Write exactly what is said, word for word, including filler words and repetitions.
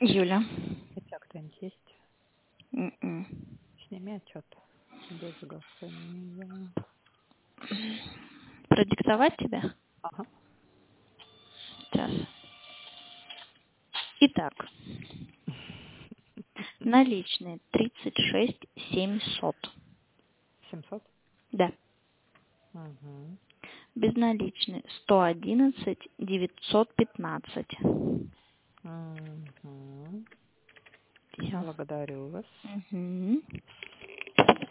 Юля. У тебя кто-нибудь есть? М-м. Сними отчет. Без соглашения. Продиктовать тебе? Ага. Сейчас. Итак, наличные тридцать шесть семьсот. семьсот? Да. Угу. Безналичные сто одиннадцать девятьсот пятнадцать. Угу. Всё. Благодарю вас. Угу.